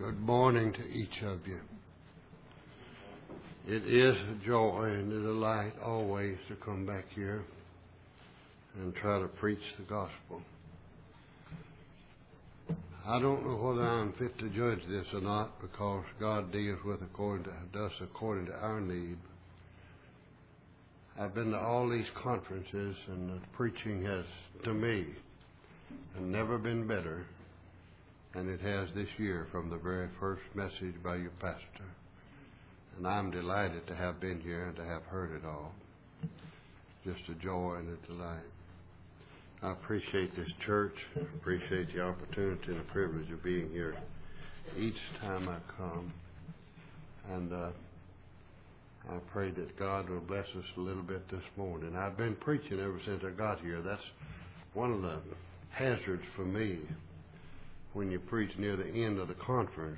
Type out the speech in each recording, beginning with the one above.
Good morning to each of you. It is a joy and a delight always to come back here and try to preach the gospel. I don't know whether I'm fit to judge this or not, because God deals with us according to our need. I've been to all these conferences, and the preaching has, to me, never been better than it has this year from the very first message by your pastor. And I'm delighted to have been here and to have heard it all. Just a joy and a delight. I appreciate this church. I appreciate the opportunity and the privilege of being here each time I come. And I pray that God will bless us a little bit this morning. I've been preaching ever since I got here. That's one of the hazards for me when you preach near the end of the conference.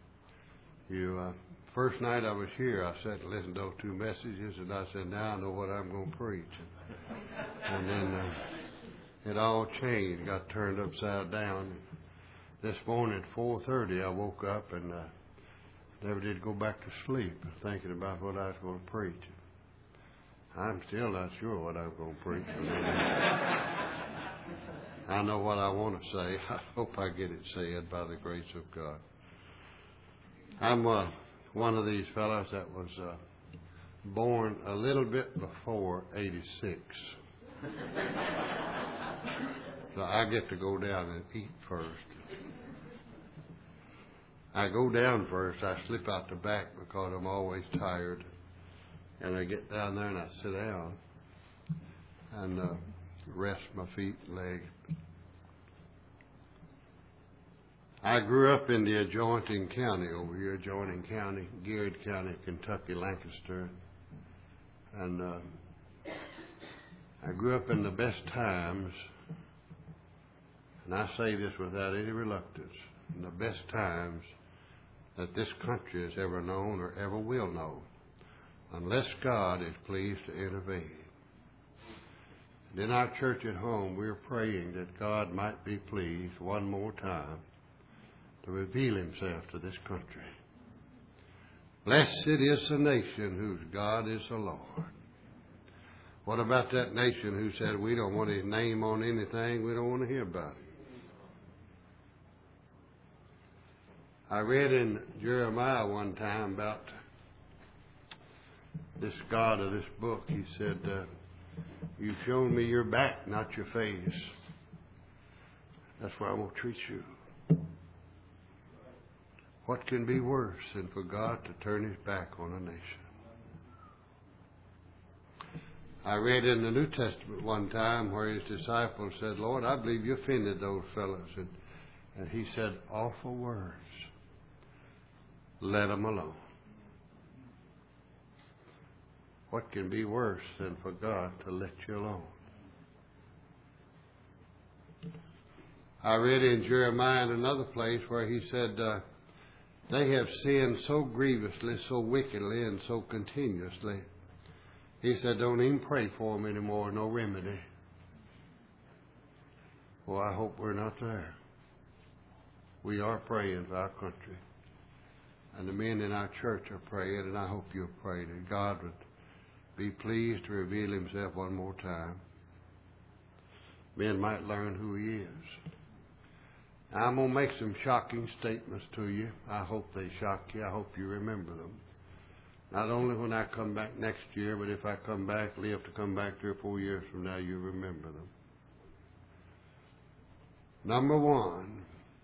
First night I was here, I sat and listened to those two messages, and I said, now I know what I'm going to preach. And then it all changed, got turned upside down. This morning at 4:30, I woke up and never did go back to sleep, thinking about what I was going to preach. I'm still not sure what I'm going to preach. I know what I want to say. I hope I get it said by the grace of God. I'm one of these fellows that was born a little bit before 86. So I get to go down and eat first. I go down first. I slip out the back because I'm always tired. And I get down there and I sit down and rest my feet and legs. I grew up in the adjoining county over here, adjoining county, Geary County, Kentucky, Lancaster. And I grew up in the best times, and I say this without any reluctance, in the best times that this country has ever known or ever will know, unless God is pleased to intervene. And in our church at home, we're praying that God might be pleased one more time to reveal himself to this country. Blessed is the nation whose God is the Lord. What about that nation who said, we don't want his name on anything, we don't want to hear about it? I read in Jeremiah one time about this God of this book. He said, you've shown me your back, not your face. That's why I'm going to treat you. What can be worse than for God to turn his back on a nation? I read in the New Testament one time where his disciples said, Lord, I believe you offended those fellows. And he said, awful words. Let them alone. What can be worse than for God to let you alone? I read in Jeremiah in another place where he said, they have sinned so grievously, so wickedly, and so continuously. He said, don't even pray for them anymore, no remedy. Well, I hope we're not there. We are praying for our country. And the men in our church are praying, and I hope you'll pray that God would be pleased to reveal himself one more time. Men might learn who he is. I'm going to make some shocking statements to you. I hope they shock you. I hope you remember them. Not only when I come back next year, but if I come back, live to come back 3 or 4 years from now, you remember them. Number one,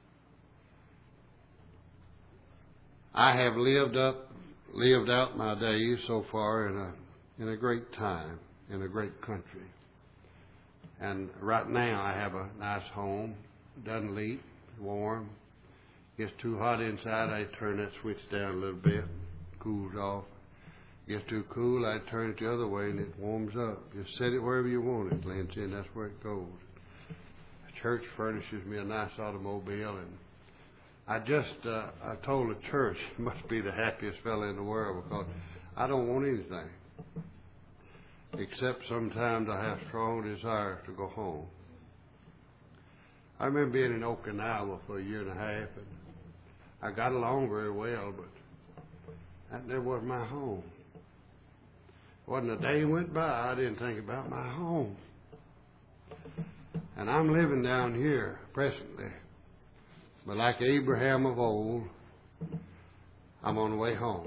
I have lived out my days so far in a great time, in a great country. And right now I have a nice home, doesn't leak, warm. Gets too hot inside, I turn that switch down a little bit, cools off. Gets too cool, I turn it the other way and it warms up. Just set it wherever you want it, Lindsay, and that's where it goes. The church furnishes me a nice automobile, and I told the church, I must be the happiest fellow in the world, because I don't want anything. Except sometimes I have strong desires to go home. I remember being in Okinawa for 1.5 years, and I got along very well, but that never was my home. Wasn't a day went by I didn't think about my home. And I'm living down here presently. But like Abraham of old, I'm on the way home.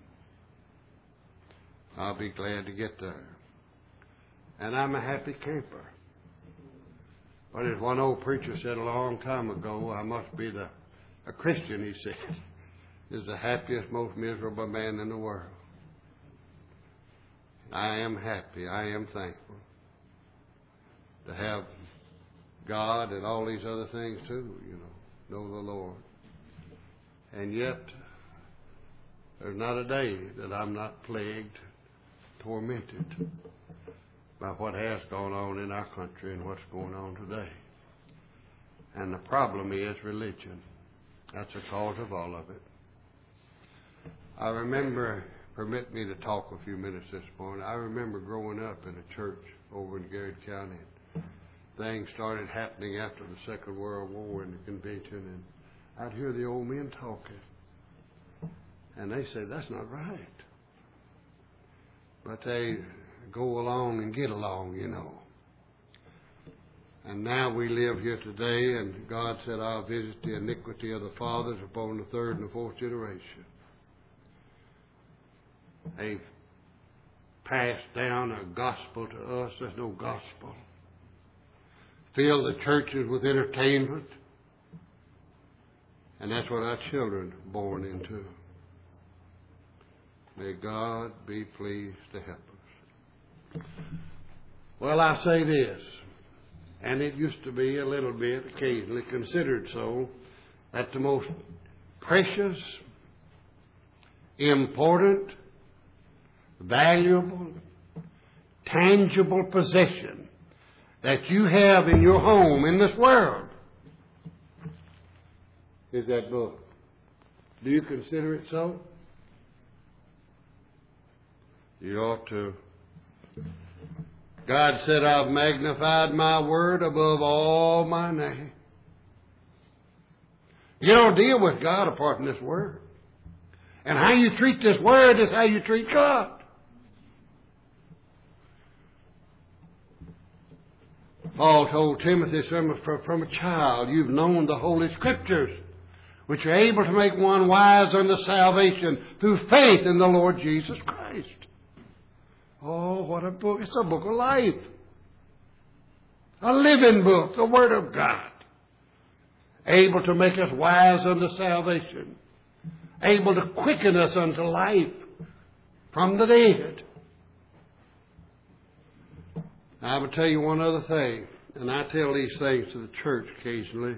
I'll be glad to get there. And I'm a happy camper. But as one old preacher said a long time ago, I must be a Christian, he said, is the happiest, most miserable man in the world. I am happy. I am thankful to have God and all these other things too, know the Lord. And yet, there's not a day that I'm not plagued, tormented by what has gone on in our country and what's going on today. And the problem is religion. That's the cause of all of it. I remember, permit me to talk a few minutes this morning, I remember growing up in a church over in Garrett County. Things started happening after the Second World War in the convention, and I'd hear the old men talking. And they say, that's not right. But they go along and get along, And now we live here today, and God said, I'll visit the iniquity of the fathers upon the third and the fourth generation. They've passed down a gospel to us. There's no gospel. Fill the churches with entertainment. And that's what our children are born into. May God be pleased to help us. Well, I say this, and it used to be a little bit occasionally considered so, that the most precious, important, valuable, tangible possession that you have in your home in this world is that book. Do you consider it so? You ought to. God said, I've magnified my word above all my name. You don't deal with God apart from this word. And how you treat this word is how you treat God. Paul told Timothy from a child, you've known the Holy Scriptures, which are able to make one wise unto salvation through faith in the Lord Jesus Christ. Oh, what a book. It's a book of life. A living book, the Word of God. Able to make us wise unto salvation. Able to quicken us unto life from the dead. I will tell you one other thing, and I tell these things to the church occasionally.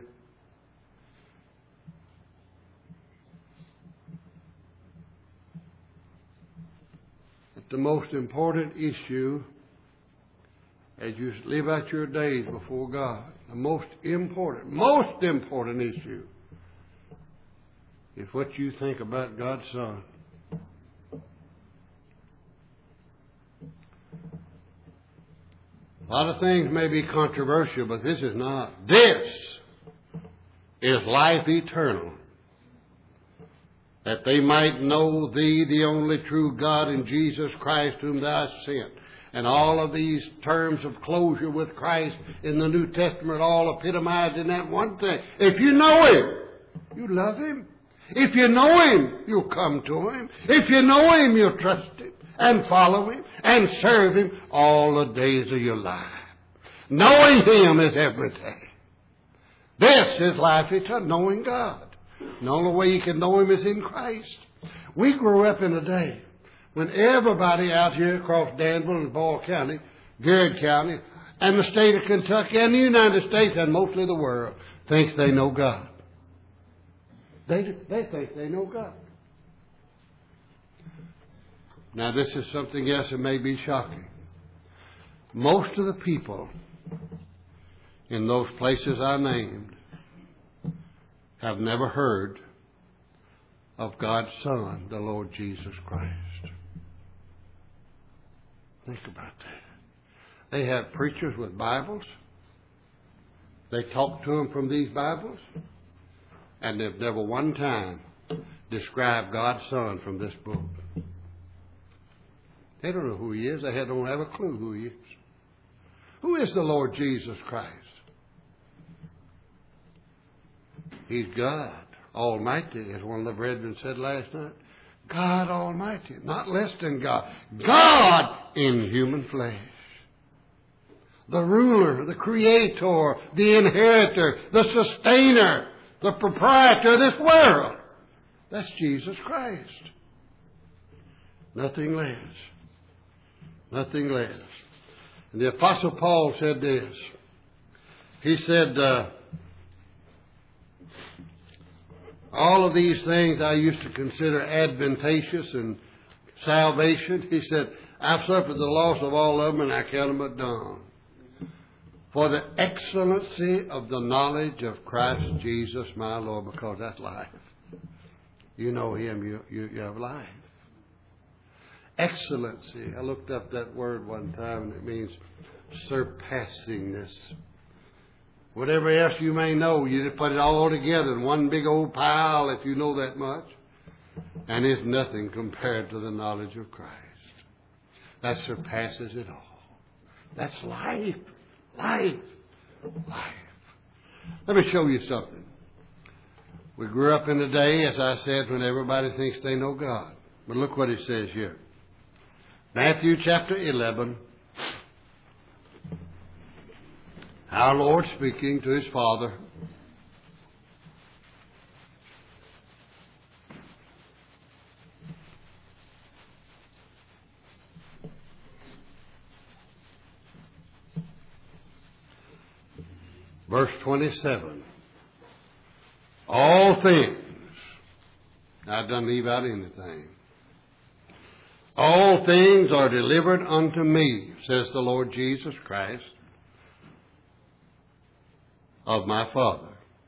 That the most important issue as you live out your days before God, the most important issue is what you think about God's Son. A lot of things may be controversial, but this is not. This is life eternal. That they might know Thee, the only true God, and Jesus Christ, whom Thou hast sent. And all of these terms of closure with Christ in the New Testament all epitomized in that one thing. If you know Him, you love Him. If you know Him, you'll come to Him. If you know Him, you'll trust Him and follow Him and serve Him all the days of your life. Knowing Him is everything. This is life eternal, knowing God. The only way you can know Him is in Christ. We grew up in a day when everybody out here across Danville and Ball County, Garrett County, and the state of Kentucky and the United States and mostly the world thinks they know God. They think they know God. Now, this is something else that may be shocking. Most of the people in those places I named have never heard of God's Son, the Lord Jesus Christ. Think about that. They have preachers with Bibles. They talk to them from these Bibles. And they've never one time described God's Son from this book. They don't know who He is. They don't have a clue who He is. Who is the Lord Jesus Christ? He's God Almighty, as one of the brethren said last night. God Almighty, not less than God. God in human flesh. The ruler, the creator, the inheritor, the sustainer, the proprietor of this world. That's Jesus Christ. Nothing less. Nothing less. And the Apostle Paul said this. He said, all of these things I used to consider advantageous in salvation. He said, I've suffered the loss of all of them, and I count them but dung. For the excellency of the knowledge of Christ Jesus my Lord, because that's life. You know Him, you have life. Excellency. I looked up that word one time, and it means surpassingness. Whatever else you may know, you just put it all together in one big old pile if you know that much. And it's nothing compared to the knowledge of Christ. That surpasses it all. That's life. Life. Life. Let me show you something. We grew up in a day, as I said, when everybody thinks they know God. But look what it says here. Matthew chapter 11. Our Lord speaking to His Father. Verse 27. All things. I don't leave out anything. All things are delivered unto me, says the Lord Jesus Christ, of my Father.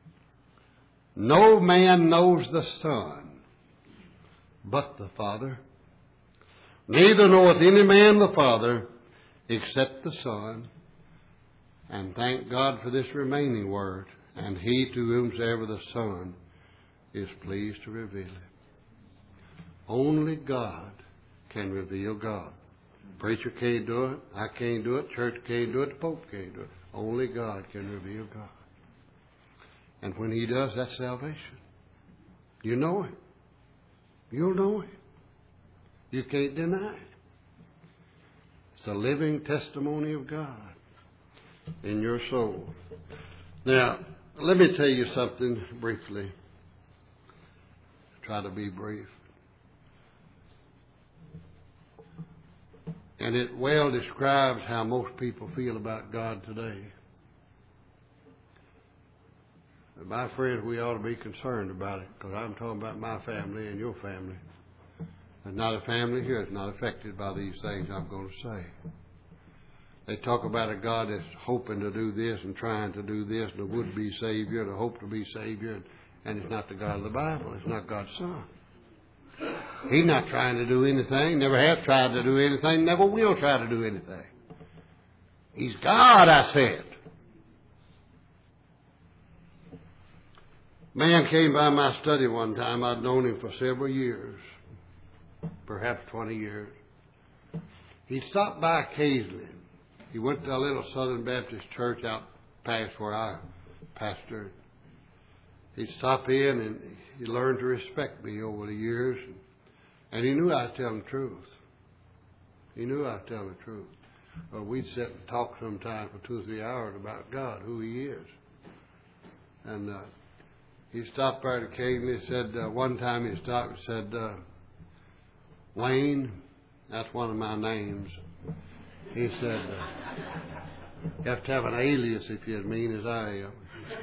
No man knows the Son but the Father. Neither knoweth any man the Father except the Son. And thank God for this remaining word. And he to whomsoever the Son is pleased to reveal it. Only God can reveal God. Preacher can't do it. I can't do it. Church can't do it. The Pope can't do it. Only God can reveal God. And when He does, that's salvation. You know it. You'll know it. You can't deny it. It's a living testimony of God in your soul. Now, let me tell you something briefly. Try to be brief. And it well describes how most people feel about God today. My friends, we ought to be concerned about it, because I'm talking about my family and your family. There's not a family here that's not affected by these things I'm going to say. They talk about a God that's hoping to do this and trying to do this, and a would-be Savior, and a hope to be Savior, and it's not the God of the Bible. It's not God's Son. He's not trying to do anything, never has tried to do anything, never will try to do anything. He's God, I said. Man came by my study one time. I'd known him for several years, perhaps 20 years. He'd stop by occasionally. He went to a little Southern Baptist church out past where I pastored. He'd stop in, and he learned to respect me over the years. And he knew I'd tell him the truth. He knew I'd tell him the truth. Well, we'd sit and talk sometime for 2 or 3 hours about God, who He is. And he stopped by occasionally. Said one time he stopped and said, Wayne, that's one of my names. He said, you have to have an alias if you're as mean as I am.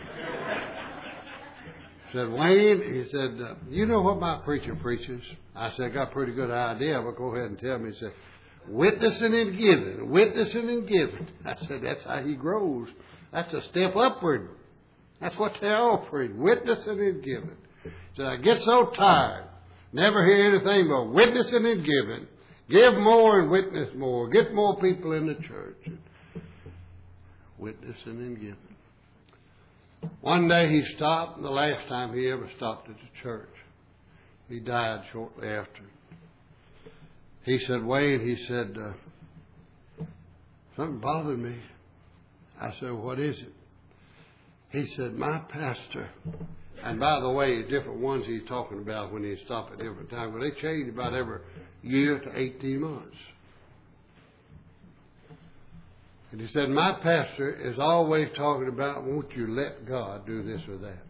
He said, Wayne, he said, you know what my preacher preaches? I said, I got a pretty good idea, but go ahead and tell me. He said, witnessing and giving, witnessing and giving. I said, that's how he grows. That's a step upward. That's what they're offering, witnessing and giving. He said, I get so tired, never hear anything but witnessing and giving. Give more and witness more. Get more people in the church. Witnessing and giving. One day he stopped, and the last time he ever stopped at the church. He died shortly after. He said, Wayne, he said, something bothered me. I said, what is it? He said, my pastor, and by the way, different ones he's talking about when he stopped at different times, but they change about every year to 18 months. And he said, my pastor is always talking about, won't you let God do this or that?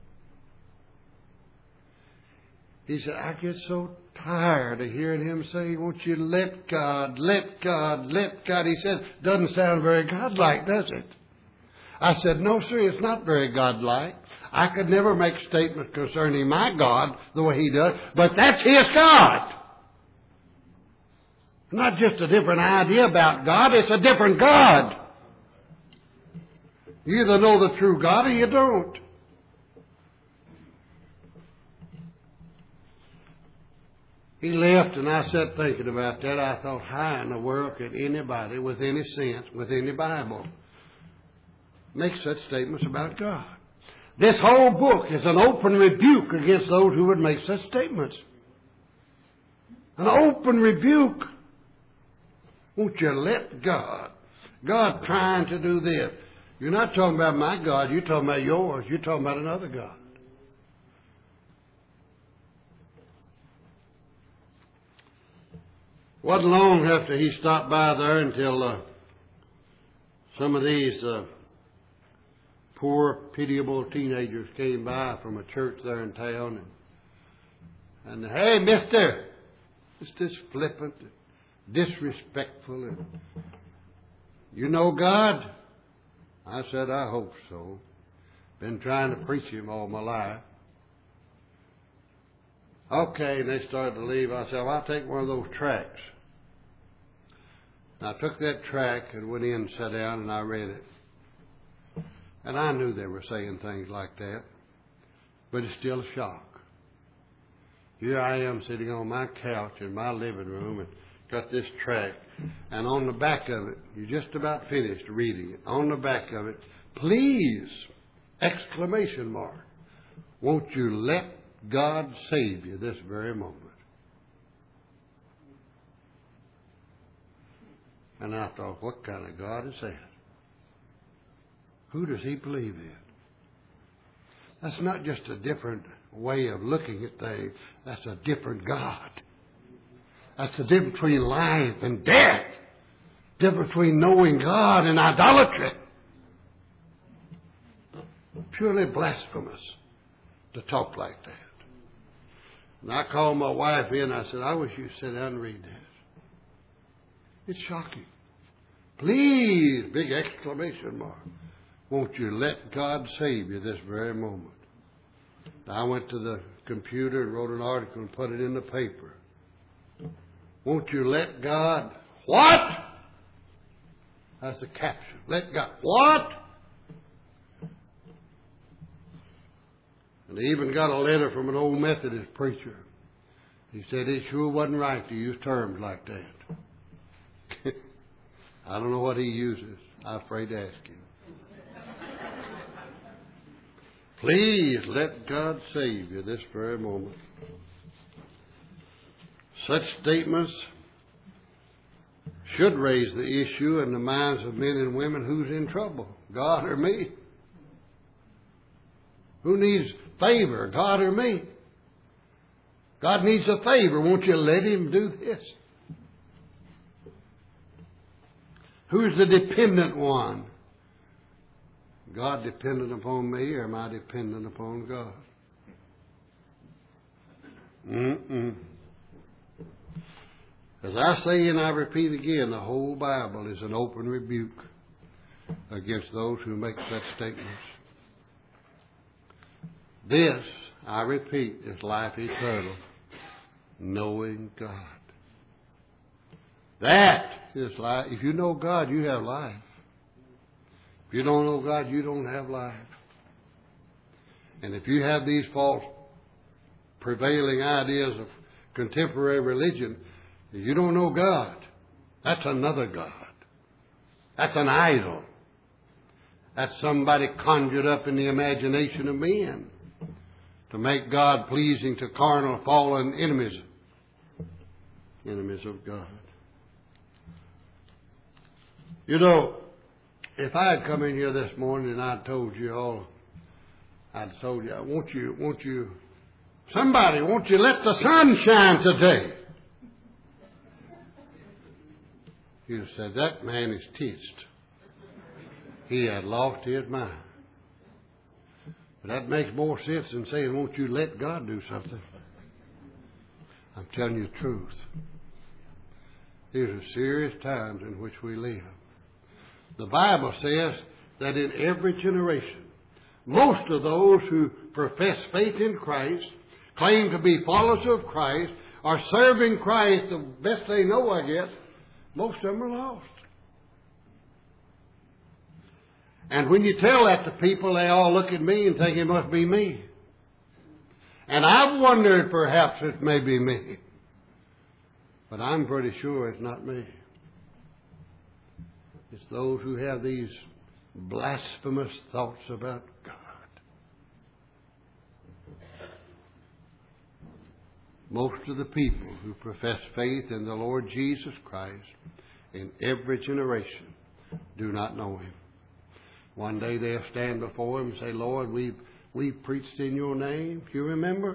He said, I get so tired of hearing him say, won't you let God, let God, let God. He said, doesn't sound very godlike, does it? I said, no, sir, it's not very godlike. I could never make statements concerning my God the way he does, but that's his God. Not just a different idea about God, it's a different God. You either know the true God or you don't. He left, and I sat thinking about that. I thought, how in the world could anybody with any sense, with any Bible, make such statements about God? This whole book is an open rebuke against those who would make such statements. An open rebuke. Won't you let God? God trying to do this. You're not talking about my God. You're talking about yours. You're talking about another God. Wasn't long after he stopped by there until some of these poor, pitiable teenagers came by from a church there in town. And hey, mister, it's this flippant, disrespectful. And, you know God? I said, I hope so. Been trying to preach him all my life. Okay, and they started to leave. I said, well, I'll take one of those tracts. And I took that tract and went in and sat down and I read it. And I knew they were saying things like that, but it's still a shock. Here I am sitting on my couch in my living room and got this tract, and on the back of it, you just about finished reading it. On the back of it, please, exclamation mark, won't you let God save you this very moment? And I thought, what kind of God is that? Who does he believe in? That's not just a different way of looking at things. That's a different God. That's the difference between life and death. Difference between knowing God and idolatry. Purely blasphemous to talk like that. And I called my wife in. I said, I wish you'd sit down and read this. It's shocking. Please, big exclamation mark. Won't you let God save you this very moment? I went to the computer and wrote an article and put it in the paper. Won't you let God... What? That's the caption. Let God... What? And I even got a letter from an old Methodist preacher. He said it sure wasn't right to use terms like that. I don't know what he uses. I'm afraid to ask him. Please let God save you this very moment. Such statements should raise the issue in the minds of men and women, who's in trouble, God or me? Who needs favor, God or me? God needs a favor. Won't you let him do this? Who's the dependent one? God dependent upon me, or am I dependent upon God? As I say and I repeat again, the whole Bible is an open rebuke against those who make such statements. This, I repeat, is life eternal, knowing God. That is life. If you know God, you have life. If you don't know God, you don't have life. And if you have these false prevailing ideas of contemporary religion, if you don't know God, that's another God. That's an idol. That's somebody conjured up in the imagination of men to make God pleasing to carnal, fallen enemies. Enemies of God. You know, if I had come in here this morning and I'd told you all, I'd told you, won't you, let the sun shine today? You'd have said, that man is teased. He had lost his mind. But that makes more sense than saying, won't you let God do something? I'm telling you the truth. These are serious times in which we live. The Bible says that in every generation, most of those who profess faith in Christ, claim to be followers of Christ, are serving Christ the best they know, I guess, most of them are lost. And when you tell that to people, they all look at me and think it must be me. And I've wondered perhaps it may be me. But I'm pretty sure it's not me. It's those who have these blasphemous thoughts about God. Most of the people who profess faith in the Lord Jesus Christ in every generation do not know Him. One day they'll stand before Him and say, Lord, we've preached in Your name. Do you remember?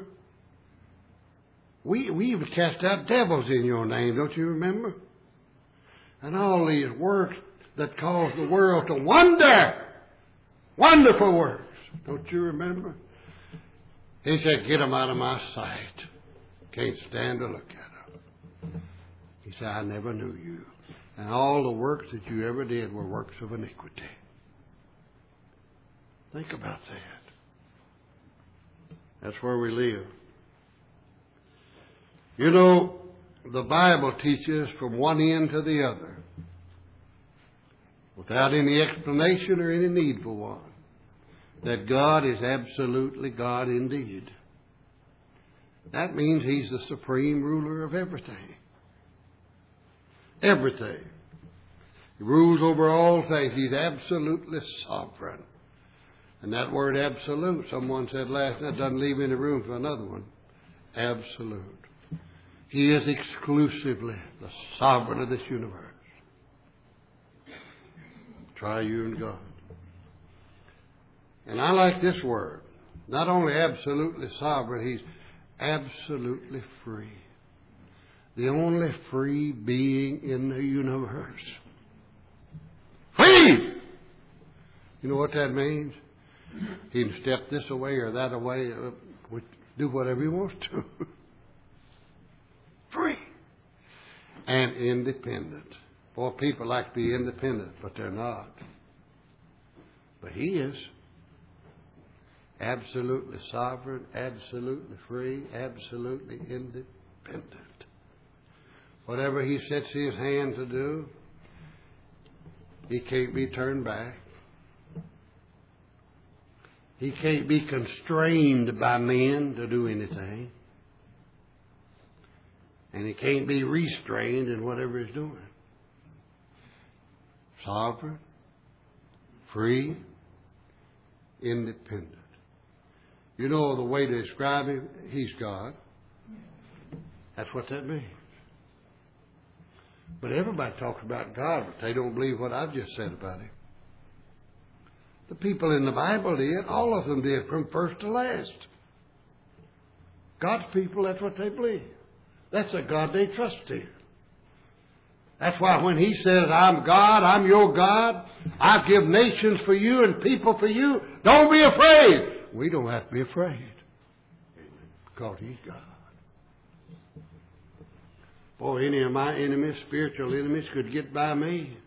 We've cast out devils in Your name. Don't you remember? And all these works that cause the world to wonder. Wonderful works. Don't you remember? He said, get them out of my sight. Can't stand to look at them. He said, I never knew you. And all the works that you ever did were works of iniquity. Think about that. That's where we live. You know, the Bible teaches from one end to the other, without any explanation or any need for one, that God is absolutely God indeed. That means He's the supreme ruler of everything. Everything. He rules over all things. He's absolutely sovereign. And that word absolute, someone said last night, doesn't leave any room for another one. Absolute. He is exclusively the sovereign of this universe. Triune God. And I like this word. Not only absolutely sovereign, He's absolutely free. The only free being in the universe. Free! You know what that means? He can step this away or that away, do whatever He wants to. Free. And independent. Boy, people like to be independent, but they're not. But He is. Absolutely sovereign, absolutely free, absolutely independent. Whatever He sets His hand to do, He can't be turned back. He can't be constrained by men to do anything. And He can't be restrained in whatever He's doing. Sovereign, free, independent. You know the way to describe Him? He's God. That's what that means. But everybody talks about God, but they don't believe what I've just said about Him. The people in the Bible did. All of them did, from first to last. God's people, that's what they believe. That's the God they trust in. That's why when He says, I'm God, I'm your God, I give nations for you and people for you, don't be afraid. We don't have to be afraid. Because He's God. Boy, any of my enemies, spiritual enemies, could get by me.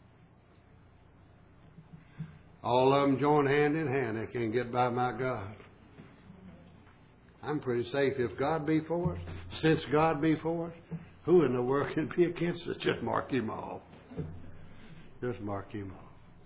All of them join hand in hand. They can't get by my God. I'm pretty safe. If God be for us, since God be for us, who in the world can be against us? Just mark Him off. Just mark Him off.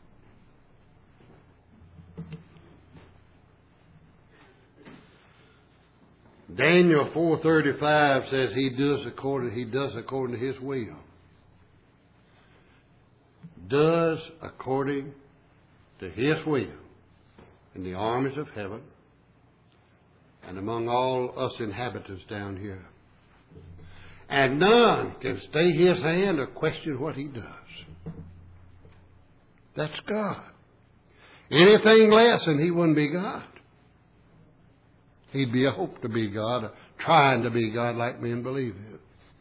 Daniel 4:35 says He does according to His will. Does according to His will in the armies of heaven and among all us inhabitants down here. And none can stay His hand or question what He does. That's God. Anything less and He wouldn't be God. He'd be a hope to be God, trying to be God like men believe Him.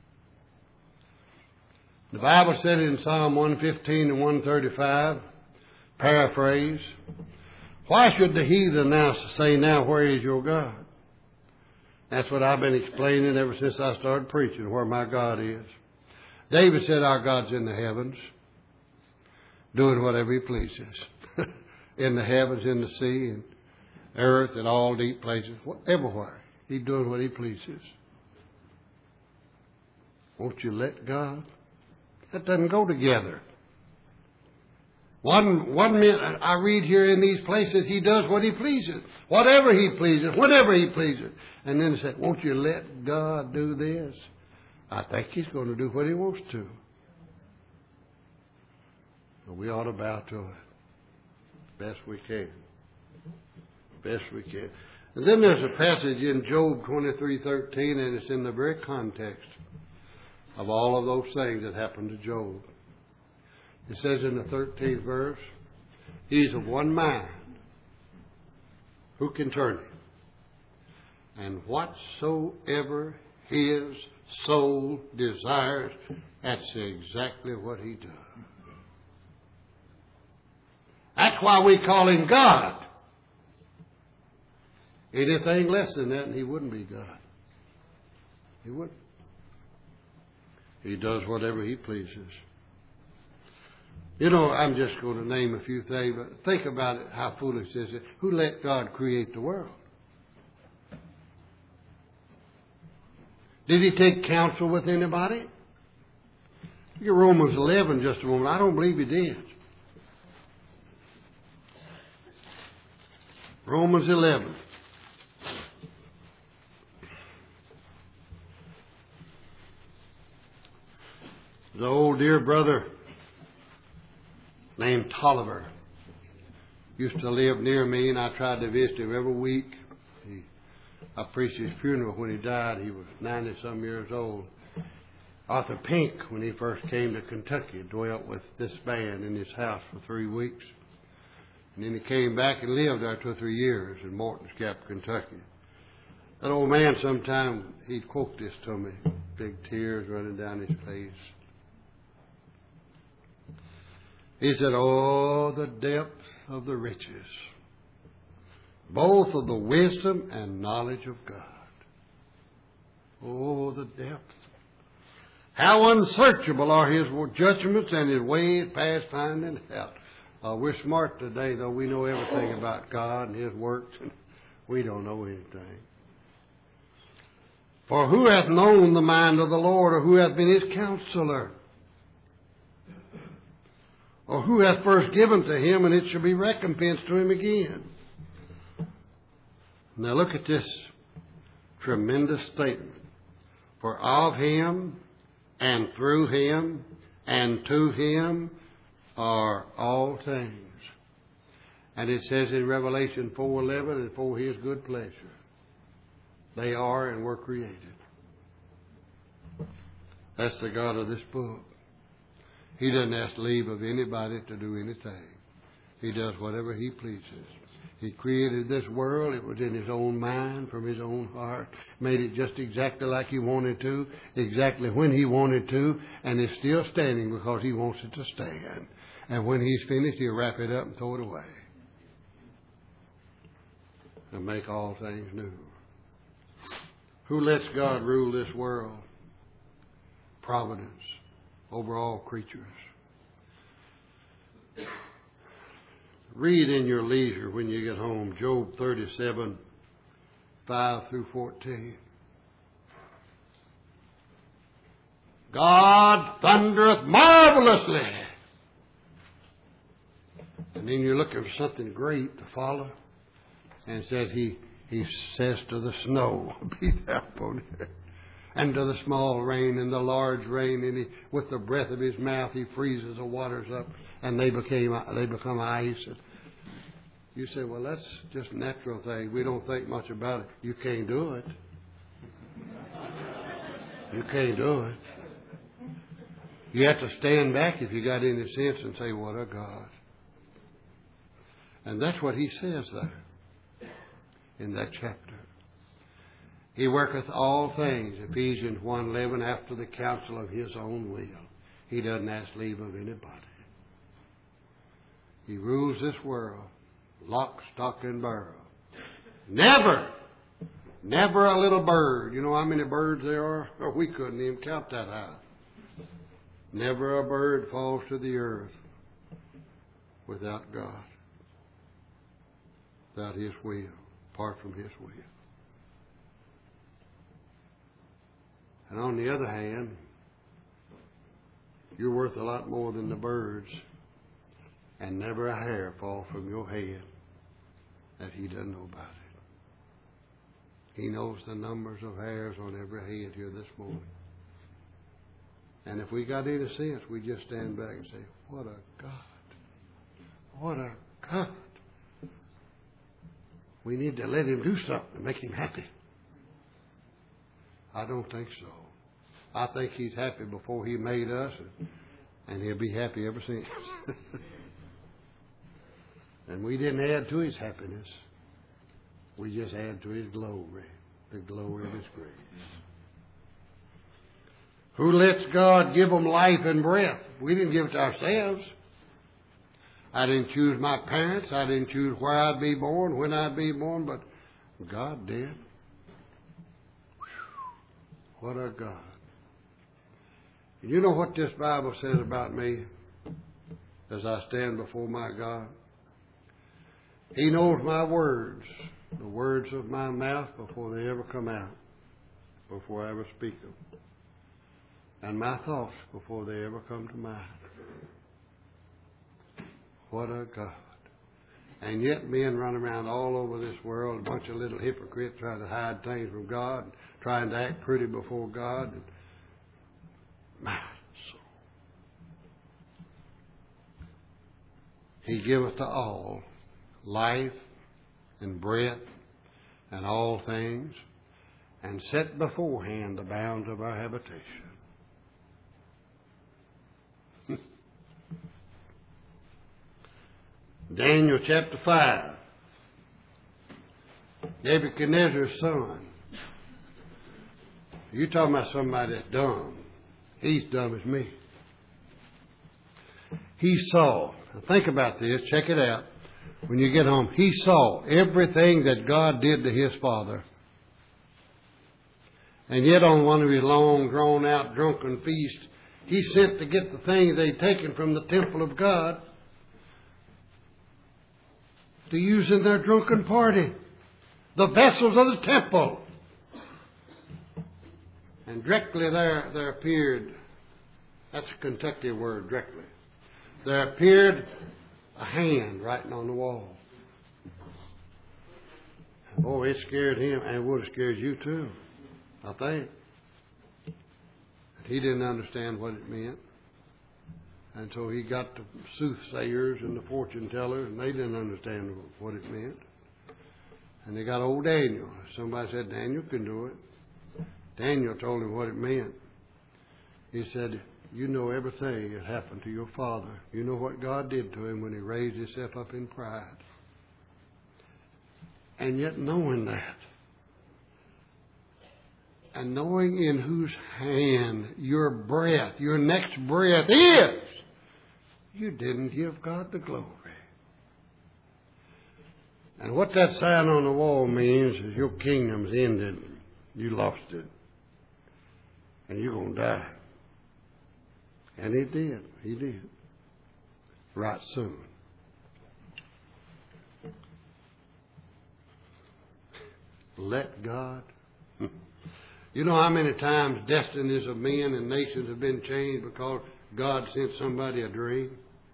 The Bible said in Psalm 115 and 135, paraphrase, why should the heathen now say, now where is your God? That's what I've been explaining ever since I started preaching, where my God is. David said our God's in the heavens, doing whatever He pleases. In the heavens, in the sea, and earth, and all deep places, everywhere. He's doing what He pleases. Won't you let God? That doesn't go together. One minute I read here in these places, He does what He pleases. Whatever He pleases, whenever He pleases. And then He said, won't you let God do this? I think He's going to do what He wants to. So we ought to bow to it. Best we can. Best we can. And then there's a passage in Job 23:13, and it's in the very context of all of those things that happened to Job. It says in the 13th verse, He's of one mind. Who can turn Him? And whatsoever His soul desires, that's exactly what He does. That's why we call Him God. Anything less than that, and He wouldn't be God. He wouldn't. He does whatever He pleases. You know, I'm just going to name a few things, but think about it, how foolish this is. Who let God create the world? Did He take counsel with anybody? Look at Romans 11 just a moment. I don't believe He did. Romans 11. The old dear brother named Tolliver used to live near me, and I tried to visit him every week. I preached his funeral when he died. He was 90-some years old. Arthur Pink, when he first came to Kentucky, dwelt with this band in his house for 3 weeks. And then he came back and lived there 2 or 3 years in Morton's Gap, Kentucky. That old man, sometime he'd quote this to me, big tears running down his face. He said, oh, the depth of the riches, both of the wisdom and knowledge of God. Oh, the depth. How unsearchable are His judgments and His ways past finding out. We're smart today, though. We know everything about God and His works, and we don't know anything. For who hath known the mind of the Lord, or who hath been His counselor? Or who hath first given to Him, and it shall be recompensed to Him again? Now look at this tremendous statement. For of Him, and through Him, and to Him are all things. And it says in Revelation 4:11, and for His good pleasure, they are and were created. That's the God of this book. He doesn't ask leave of anybody to do anything. He does whatever He pleases. He created this world. It was in His own mind, from His own heart. Made it just exactly like He wanted to, exactly when He wanted to, and it's still standing because He wants it to stand. And when He's finished, He'll wrap it up and throw it away. And make all things new. Who lets God rule this world? Providence over all creatures. Read in your leisure when you get home Job 37, 5 through 14. God thundereth marvelously. And then you're looking for something great to follow. And it says He says to the snow, be thou upon it. And to the small rain and the large rain, and He, with the breath of His mouth, He freezes the waters up, and they become ice. You say, well, that's just a natural thing. We don't think much about it. You can't do it. You can't do it. You have to stand back if you got any sense and say, what a God. And that's what he says there in that chapter. He worketh all things, Ephesians 1:11, after the counsel of his own will. He doesn't ask leave of anybody. He rules this world, lock, stock, and barrel. Never a little bird. You know how many birds there are? Oh, we couldn't even count that high. Never a bird falls to the earth without God, without his will, apart from his will. And on the other hand, you're worth a lot more than the birds, and never a hair fall from your head that he doesn't know about it. He knows the numbers of hairs on every head here this morning. And if we got any sense, we just stand back and say, what a God. What a God. We need to let him do something to make him happy. I don't think so. I think he's happy before he made us, and he'll be happy ever since. And we didn't add to his happiness. We just add to his glory, the glory of his grace. Who lets God give them life and breath? We didn't give it to ourselves. I didn't choose my parents. I didn't choose where I'd be born, when I'd be born, but God did. What a God. And you know what this Bible says about me as I stand before my God? He knows my words, the words of my mouth before they ever come out, before I ever speak them, and my thoughts before they ever come to mind. What a God. And yet men run around all over this world, a bunch of little hypocrites trying to hide things from God, trying to act pretty before God. And my soul. He giveth to all life and breath and all things, and set beforehand the bounds of our habitation. Daniel chapter 5. Nebuchadnezzar's son. You're talking about somebody that's dumb. He's dumb as me. He saw. Now think about this. Check it out. When you get home, he saw everything that God did to his father. And yet on one of his long, drawn-out, drunken feasts, he sent to get the things they'd taken from the temple of God to use in their drunken party. The vessels of the temple. And directly there appeared, that's a Kentucky word, directly. There appeared a hand writing on the wall. Boy, it scared him, and it would have scared you too, I think. He didn't understand what it meant. And so he got the soothsayers and the fortune tellers, and they didn't understand what it meant. And they got old Daniel. Somebody said, Daniel can do it. Daniel told him what it meant. He said, you know everything that happened to your father. You know what God did to him when he raised himself up in pride. And yet knowing that, and knowing in whose hand your breath, your next breath is, you didn't give God the glory. And what that sign on the wall means is your kingdom's ended. You lost it. And you're going to die. And he did. He did. Right soon. Let God. You know how many times destinies of men and nations have been changed because God sent somebody a dream?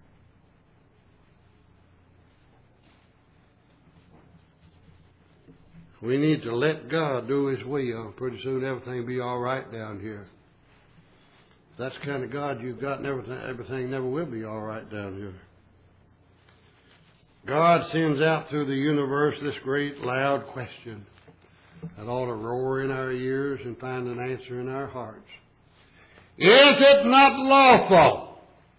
We need to let God do His will. Pretty soon everything will be all right down here. That's the kind of God you've got, and everything never will be all right down here. God sends out through the universe this great loud question that ought to roar in our ears and find an answer in our hearts. Is it not lawful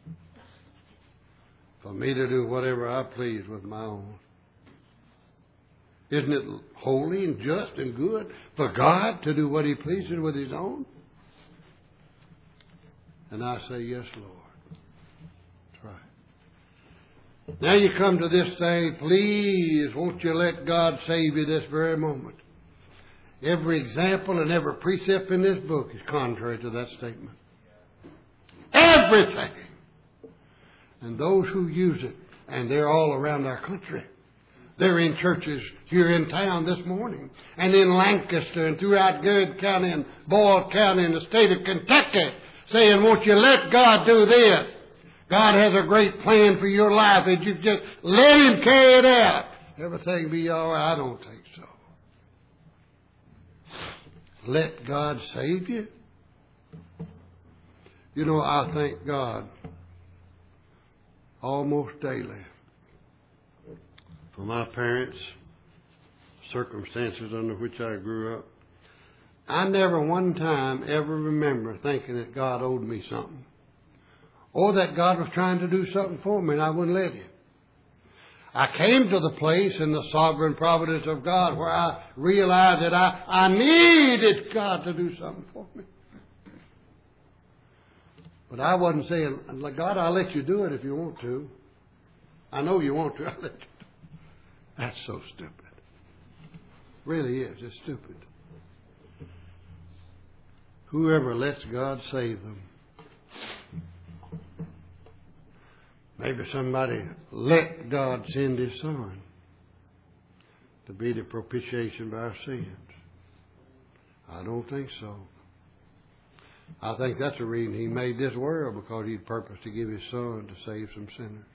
for me to do whatever I please with my own? Isn't it holy and just and good for God to do what He pleases with His own? And I say, yes, Lord. That's right. Now you come to this thing, please, won't you let God save you this very moment? Every example and every precept in this book is contrary to that statement. Everything. And those who use it, and they're all around our country. They're in churches here in town this morning, and in Lancaster, and throughout Garrett County, and Boyle County, and the state of Kentucky, saying, won't you let God do this? God has a great plan for your life, and you just let Him carry it out. Everything be all right? I don't think so. Let God save you? You know, I thank God almost daily for my parents, circumstances under which I grew up. I never one time ever remember thinking that God owed me something, or that God was trying to do something for me and I wouldn't let Him. I came to the place in the sovereign providence of God where I realized that I needed God to do something for me. But I wasn't saying, God, I'll let you do it if you want to. I know you want to. I'll let you do it. That's so stupid. Really is. It's stupid. Whoever lets God save them. Maybe somebody let God send His Son to be the propitiation for our sins. I don't think so. I think that's the reason He made this world, because He'd purposed to give His Son to save some sinners.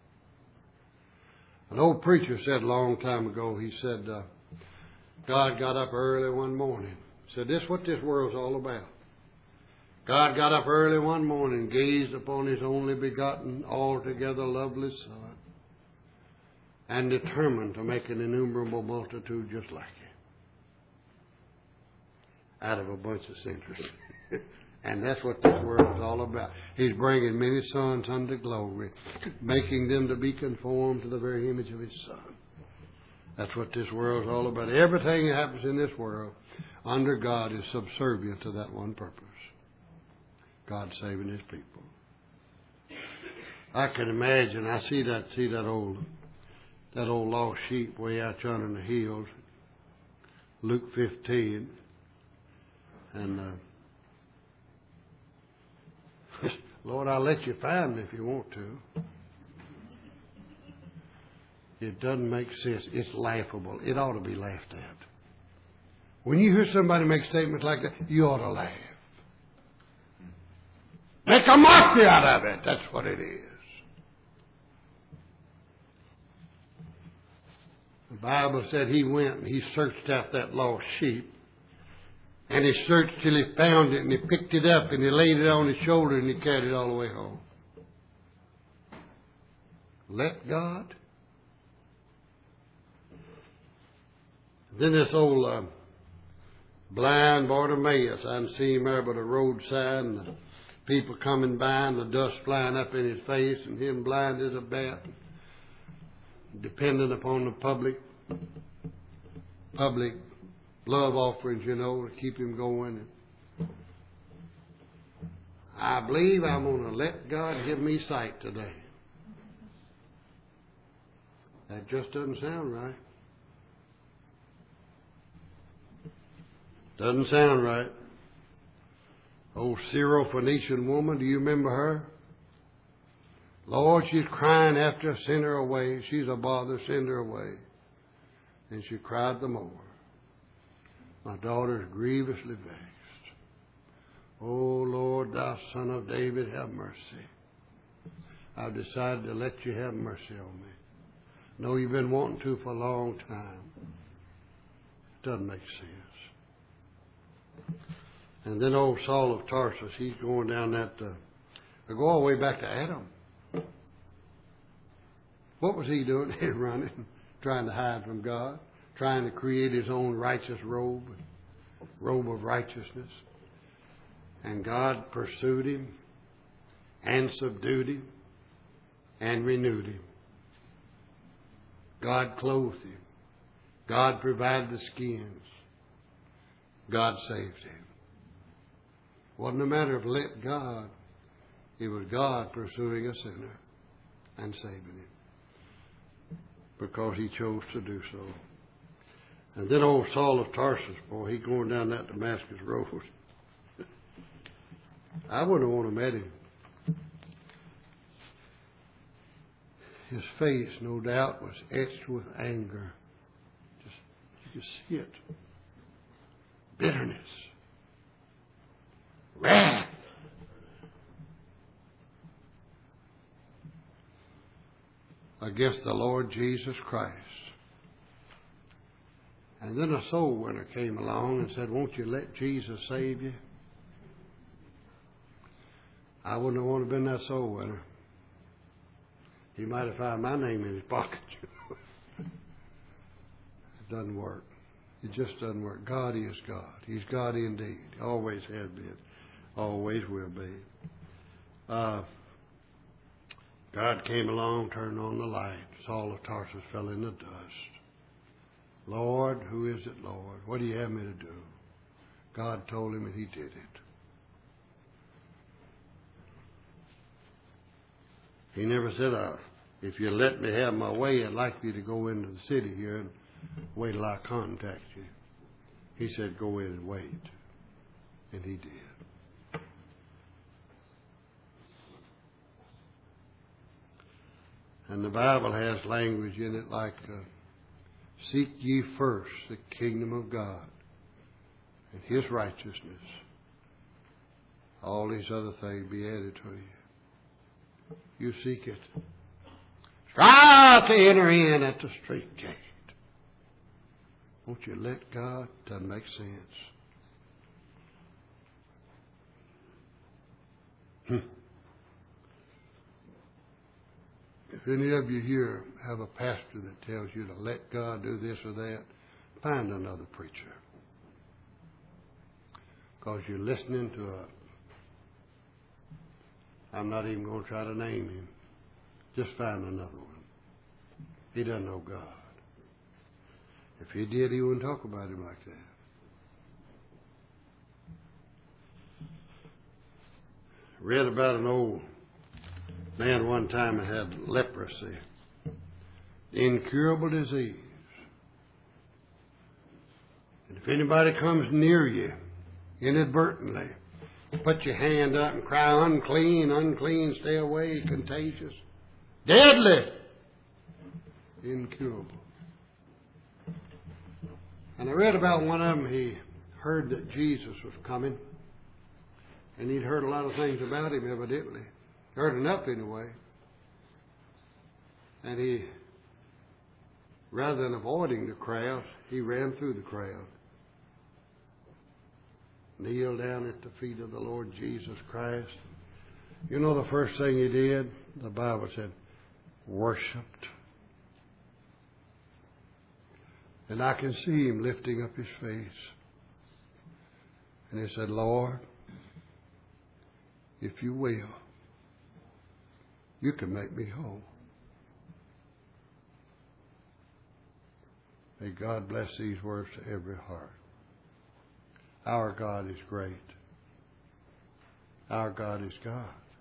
An old preacher said a long time ago, he said, God got up early one morning. He said, this is what this world's all about. God got up early one morning, gazed upon His only begotten, altogether lovely Son, and determined to make an innumerable multitude just like Him, out of a bunch of sinners. And that's what this world is all about. He's bringing many sons unto glory, making them to be conformed to the very image of His Son. That's what this world is all about. Everything that happens in this world under God is subservient to that one purpose. God saving His people. I can imagine. I see that old lost sheep way out yonder in the hills. Luke 15, and Lord, I'll let you find them if you want to. It doesn't make sense. It's laughable. It ought to be laughed at. When you hear somebody make statements like that, you ought to laugh. Make a mockery out of it. That's what it is. The Bible said He went and He searched out that lost sheep. And He searched till He found it, and He picked it up, and He laid it on His shoulder, and He carried it all the way home. Let God. Then this old blind Bartimaeus, I didn't see him there by the roadside, and the people coming by, and the dust flying up in his face, and him blind as a bat, dependent upon the public love offerings, to keep him going. I believe I'm going to let God give me sight today. That just doesn't sound right. Doesn't sound right. Old Syrophoenician woman, do you remember her? Lord, she's crying after send her away. She's a bother, send her away. And she cried the more. My daughter's grievously vexed. Oh, Lord, thou Son of David, have mercy. I've decided to let you have mercy on me. No, you've been wanting to for a long time. It doesn't make sense. And then old Saul of Tarsus, he's going down that, they go all the way back to Adam. What was he doing? He was running, trying to hide from God, trying to create his own righteous robe of righteousness. And God pursued him and subdued him and renewed him. God clothed him. God provided the skins. God saved him. It wasn't a matter of let God. It was God pursuing a sinner and saving him because he chose to do so. And then old Saul of Tarsus, boy, he going down that Damascus road. I wouldn't want to met him. His face, no doubt, was etched with anger. Just, you could see it. Bitterness. Wrath. Against the Lord Jesus Christ. And then a soul winner came along and said, won't you let Jesus save you? I wouldn't have wanted to have been that soul winner. He might have found my name in his pocket. It doesn't work. It just doesn't work. God is God. He's God indeed. He always has been. Always will be. God came along, turned on the light. Saul of Tarsus fell in the dust. Lord, who is it, Lord? What do you have me to do? God told him and he did it. He never said, if you let me have my way, I'd like you to go into the city here and wait till I contact you. He said, go in and wait. And he did. And the Bible has language in it like, seek ye first the kingdom of God and his righteousness. All these other things be added to you. You seek it. Strive to enter in at the straight gate. Won't you let God? Doesn't make sense. If any of you here have a pastor that tells you to let God do this or that, find another preacher. Because you're listening to I'm not even going to try to name him. Just find another one. He doesn't know God. If he did, he wouldn't talk about him like that. Read about an old man one time that had leprosy. Incurable disease. And if anybody comes near you inadvertently, put your hand up and cry, unclean, unclean, stay away, contagious, deadly, incurable. And I read about one of them, he heard that Jesus was coming. And he'd heard a lot of things about him, evidently. Heard enough anyway. And he, rather than avoiding the crowd, he ran through the crowd. Kneeled down at the feet of the Lord Jesus Christ. You know the first thing he did? The Bible said, worshipped. And I can see him lifting up his face. And he said, Lord, if you will, you can make me whole. May God bless these words to every heart. Our God is great. Our God is God.